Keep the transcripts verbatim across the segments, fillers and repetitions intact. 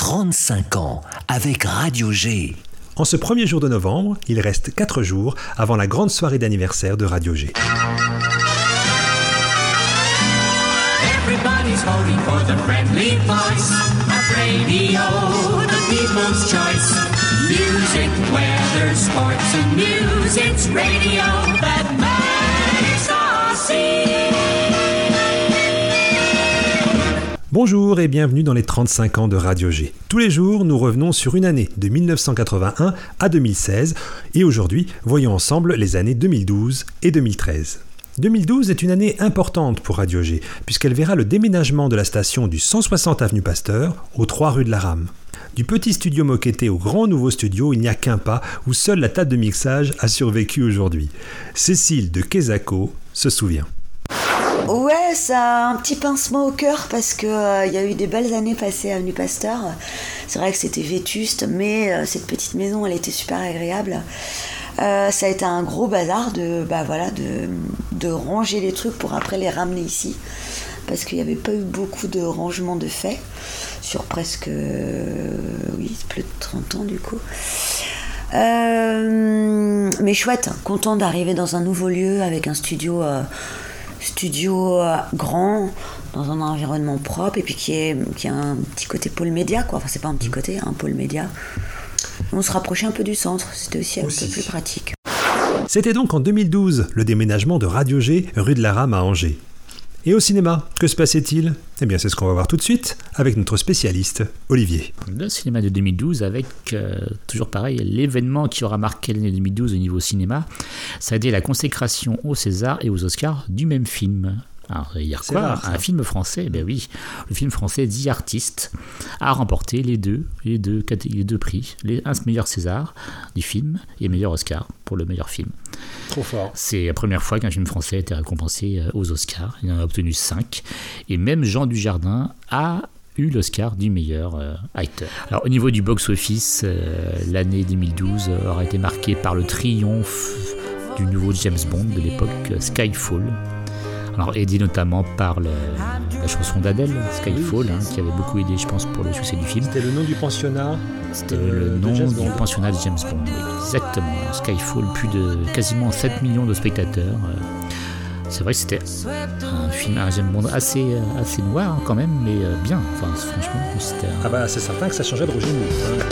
trente-cinq ans avec Radio G. En ce premier jour de novembre, il reste quatre jours avant la grande soirée d'anniversaire de Radio G. Everybody's voting for the friendly voice of radio, the people's choice. Music, weather, sports and news, it's radio that makes us sing. Bonjour et bienvenue dans les trente-cinq ans de Radio G. Tous les jours, nous revenons sur une année de dix-neuf cent quatre-vingt-un à deux mille seize et aujourd'hui, voyons ensemble les années deux mille douze et deux mille treize. deux mille douze est une année importante pour Radio G puisqu'elle verra le déménagement de la station du cent soixante avenue Pasteur aux trois rue de la Rame. Du petit studio moquetté au grand nouveau studio, il n'y a qu'un pas où seule la table de mixage a survécu aujourd'hui. Cécile de Quesaco se souvient. Ouais, ça a un petit pincement au cœur parce qu'il euh, y a eu des belles années passées à Avenue Pasteur. C'est vrai que c'était vétuste, mais euh, cette petite maison, elle était super agréable. Euh, ça a été un gros bazar de, bah, voilà, de, de ranger les trucs pour après les ramener ici. Parce qu'il n'y avait pas eu beaucoup de rangement de fait sur presque euh, oui, plus de trente ans du coup. Euh, mais chouette, content d'arriver dans un nouveau lieu avec un studio... Euh, studio euh, grand, dans un environnement propre et puis qui, est, qui a un petit côté pôle média, quoi. Enfin, c'est pas un petit côté, un pôle média. On se rapprochait un peu du centre, c'était aussi un aussi. peu plus pratique. C'était donc en deux mille douze, le déménagement de Radio G, rue de la Rame à Angers. Et au cinéma, que se passait-il ? Eh bien, c'est ce qu'on va voir tout de suite avec notre spécialiste, Olivier. Le cinéma de deux mille douze avec, euh, toujours pareil, l'événement qui aura marqué l'année deux mille douze au niveau cinéma, ça a été la consécration aux Césars et aux Oscars du même film. Alors, vous allez dire quoi ? Rare, un film français ? Ben oui, le film français The Artist a remporté les deux, les deux, les deux prix, les, un meilleur César du film et meilleur Oscar pour le meilleur film. Trop fort. C'est la première fois qu'un film français a été récompensé aux Oscars. Il en a obtenu cinq. Et même Jean Dujardin a eu l'Oscar du meilleur euh, acteur. Alors, au niveau du box-office, euh, l'année deux mille douze aura été marquée par le triomphe du nouveau James Bond de l'époque, Skyfall. Alors, aidé notamment par le, la chanson d'Adèle, Skyfall, hein, qui avait beaucoup aidé, je pense, pour le succès du film. C'était le nom du pensionnat. C'était de, le nom du Bond. pensionnat de James Bond. Exactement. Alors, Skyfall, plus de quasiment sept millions de spectateurs. C'est vrai que c'était un film, un James Bond assez, assez noir hein, quand même, mais bien. Enfin, franchement, c'était. Un... Ah bah, c'est certain que ça changeait de Roger Moore.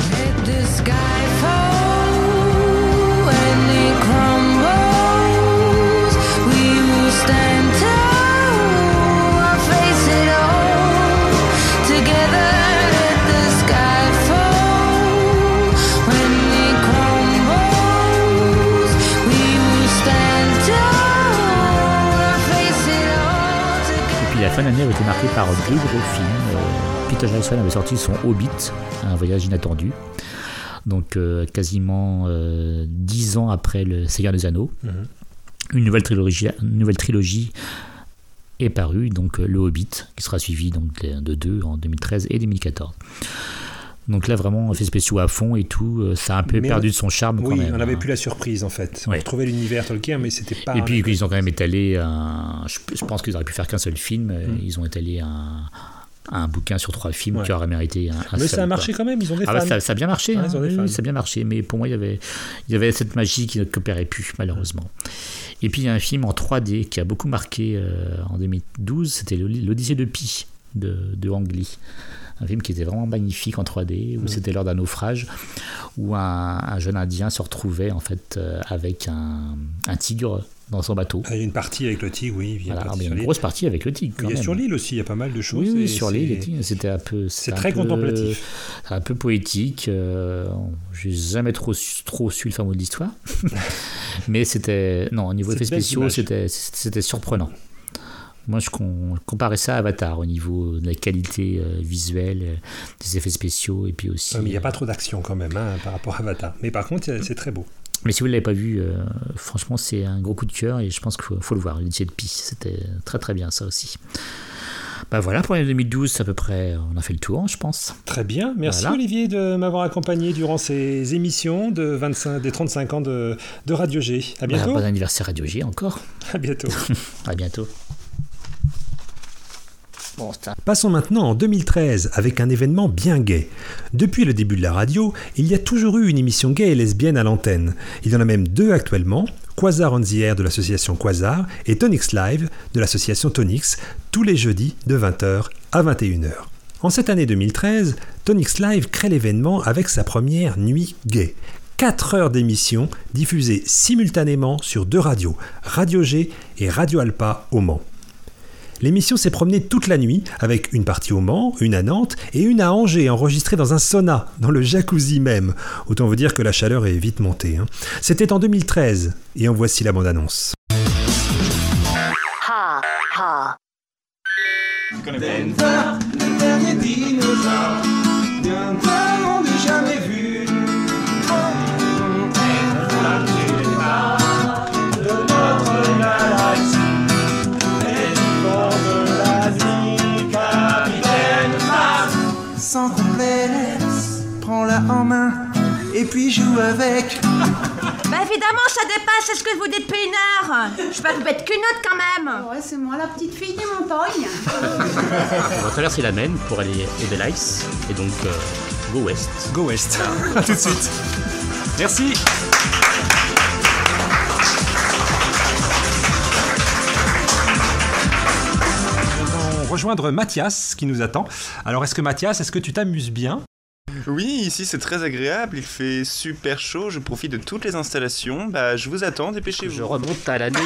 La fin d'année avait été marquée par deux gros films. Euh, Peter Jackson avait sorti son Hobbit, un voyage inattendu. Donc euh, quasiment euh, dix ans après le Seigneur des Anneaux. Mm-hmm. Une nouvelle trilogie, une nouvelle trilogie est parue, donc euh, le Hobbit, qui sera suivi donc, de deux en deux mille treize et deux mille quatorze. Donc là, vraiment, effets spéciaux à fond et tout, euh, ça a un peu mais perdu de son charme oui, quand même. Oui, on n'avait hein. plus la surprise en fait. On ouais. retrouvait l'univers Tolkien, mais c'était pas... Et puis, ils ont quand même étalé un... Je, je pense qu'ils auraient pu faire qu'un seul film. Mm. Ils ont étalé un... un bouquin sur trois films ouais. qui aurait mérité un, un mais seul. Mais ça a marché quoi. Quand même, ils ont des ah fans. Bah ça, ça a bien marché, ah, hein. ils ont des fans. Oui, ça a bien marché, mais pour moi, il y avait, il y avait cette magie qui ne coopérait plus, malheureusement. Et puis, il y a un film en trois D qui a beaucoup marqué euh, en deux mille douze, c'était l'Odyssée de Pi de, de Ang Lee. Un film qui était vraiment magnifique en trois D, où mmh. c'était lors d'un naufrage, où un, un jeune Indien se retrouvait en fait euh, avec un, un tigre dans son bateau. Ah, il y a une partie avec le tigre, oui. Il y a, voilà, une, il y a une grosse partie avec le tigre. Il y a même. sur l'île aussi, il y a pas mal de choses. Oui, oui sur l'île, c'était un peu... C'est très peu, contemplatif. Un peu poétique. Euh, je n'ai jamais trop, trop su le fin mot de l'histoire. Mais c'était... Non, au niveau effets spéciaux, c'était, c'était surprenant. Moi, je comparais ça à Avatar au niveau de la qualité euh, visuelle, euh, des effets spéciaux et puis aussi... Ouais, mais il n'y a pas trop d'action quand même hein, par rapport à Avatar. Mais par contre, c'est très beau. Mais si vous ne l'avez pas vu, euh, franchement, c'est un gros coup de cœur et je pense qu'il faut, faut le voir. L'Odyssée de Pi, c'était très très bien ça aussi. Ben voilà, pour l'année deux mille douze, à peu près, on a fait le tour, je pense. Très bien. Merci voilà. Olivier de m'avoir accompagné durant ces émissions de vingt-cinq, des trente-cinq ans de, de Radio G. À bientôt. Ben, bon anniversaire Radio G encore. À bientôt. À bientôt. Bon, ça... Passons maintenant en deux mille treize avec un événement bien gay. Depuis le début de la radio, il y a toujours eu une émission gay et lesbienne à l'antenne. Il y en a même deux actuellement, Quasar on the Air de l'association Quasar et Tonix Live de l'association Tonix, tous les jeudis de vingt heures à vingt et une heures. En cette année deux mille treize, Tonix Live crée l'événement avec sa première nuit gay. quatre heures d'émission diffusées simultanément sur deux radios, Radio G et Radio Alpa au Mans. L'émission s'est promenée toute la nuit avec une partie au Mans, une à Nantes et une à Angers enregistrée dans un sauna, dans le jacuzzi même. Autant vous dire que la chaleur est vite montée. Hein. C'était en deux mille treize et en voici la bande-annonce. Ha, ha. Denver, le dernier dinosaure, bien d'un monde jamais vu. La plupart de notre galaxie et du fond de l'Asie, capitaine Phasm. Sans complexe, prends-la en main et puis joue avec. Bah évidemment, ça dépasse, c'est ce que je vous dis depuis une heure. Je suis pas plus bête qu'une autre quand même. Ouais, c'est moi la petite fille des montagnes. On va traverser la Maine pour aller à Edelweiss et donc euh, go west. Go West. À tout de suite. Merci. Nous allons rejoindre Mathias qui nous attend. Alors est-ce que Mathias, est-ce que tu t'amuses bien ? Oui, ici c'est très agréable, il fait super chaud, je profite de toutes les installations. Bah, je vous attends, dépêchez-vous. Je remonte à l'année...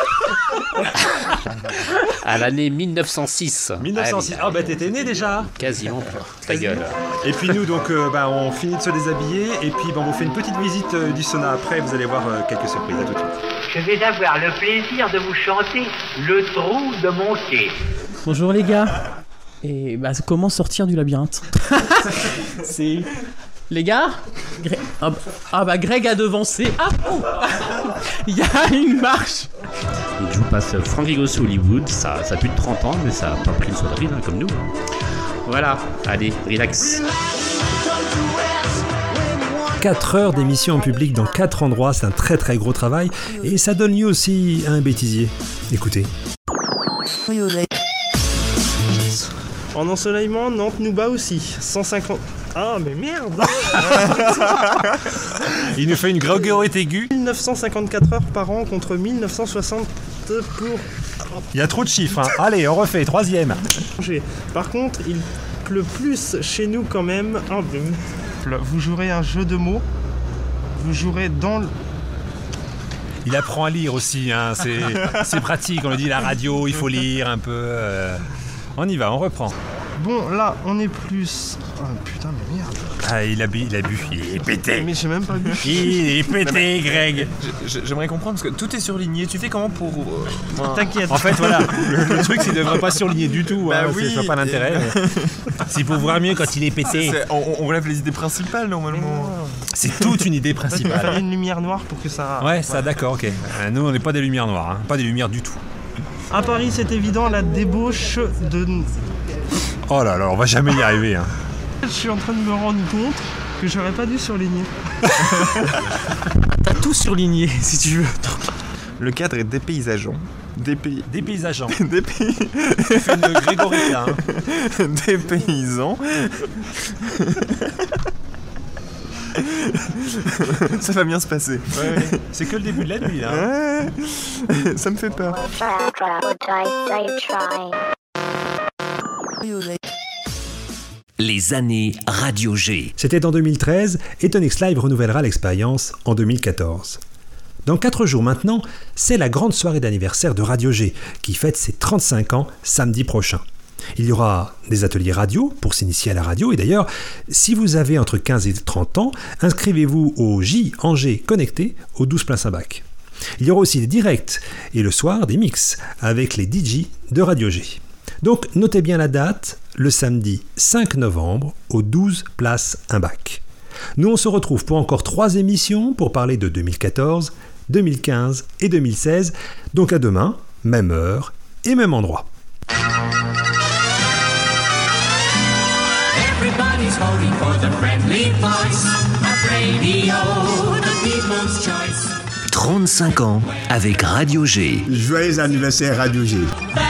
à l'année mille neuf cent six. mille neuf cent six. Ah, oh, bah t'étais né déjà. Quasiment. Ta gueule. Et puis nous, donc, euh, bah, on finit de se déshabiller et puis bah, on vous fait une petite visite euh, du sauna après. Vous allez voir euh, quelques surprises. À tout de suite. Je vais avoir le plaisir de vous chanter Le trou de mon quai. Bonjour les gars. Et bah comment sortir du labyrinthe? C'est... Les gars Greg... ah, bah, ah bah Greg a devancé. Ah oh il y a une marche. Donc je vous passe Frank Rigos Hollywood, ça, ça a plus de trente ans mais ça a pas pris une soirée hein, comme nous. Voilà, allez, relax. quatre heures d'émission en public dans quatre endroits, c'est un très très gros travail et ça donne lieu aussi à un bêtisier. Écoutez. En ensoleillement, Nantes nous bat aussi. cent cinquante... Ah, mais merde. Il nous fait une grégoryte aiguë. mille neuf cent cinquante-quatre heures par an contre mille neuf cent soixante pour... Il y a trop de chiffres. Hein. Allez, on refait. Troisième. Par contre, il pleut plus chez nous quand même. Vous jouerez un jeu de mots. Vous jouerez dans le... Il apprend à lire aussi. Hein. C'est, c'est pratique. On le dit, la radio, il faut lire un peu... Euh... On y va, on reprend. Bon, là, on est plus... Oh, putain, mais merde. Ah, il a bu, il a bu. Il est pété. Mais j'ai même pas bu. Il est pété, Greg. Je, j'aimerais comprendre, parce que tout est surligné. Tu fais comment pour... Euh... T'inquiète. En fait, voilà. Le, le truc, c'est qu'il ne devrait pas surligner du tout. Bah hein, oui. C'est pas l'intérêt. Mais... C'est pour voir mieux quand il est pété. C'est, on, on relève les idées principales, normalement. C'est toute une idée principale. Il fallait une lumière noire pour que ça... Ouais, ça, d'accord, ok. Euh, nous, on n'est pas des lumières noires. Hein. Pas des lumières du tout. À Paris, c'est évident, la débauche de... Oh là là, on va jamais y arriver. Hein. Je suis en train de me rendre compte que j'aurais pas dû surligner. T'as tout surligné, si tu veux. Le cadre est dépaysageant. Dépay... Dépaysageant. Dépay... Tu fais une grégorite là. Hein. Dépaysant. Ça va bien se passer. Ouais, c'est que le début de la nuit là. Ouais. Ça me fait peur. Les années Radio G. C'était en deux mille treize et Tonix Live renouvellera l'expérience en deux mille quatorze. Dans quatre jours maintenant, c'est la grande soirée d'anniversaire de Radio G qui fête ses trente-cinq ans samedi prochain. Il y aura des ateliers radio pour s'initier à la radio et d'ailleurs, si vous avez entre quinze et trente ans, inscrivez-vous au J Angers Connecté au douze Place Saint-Bac. Il y aura aussi des directs et le soir des mix avec les D J de Radio G. Donc notez bien la date, le samedi cinq novembre au douze Place Saint-Bac. Nous on se retrouve pour encore trois émissions pour parler de deux mille quatorze, deux mille quinze et deux mille seize. Donc à demain, même heure et même endroit. Everybody's voting for the friendly voice of radio, the people's choice. trente-cinq ans avec Radio G. Joyeux anniversaire Radio G.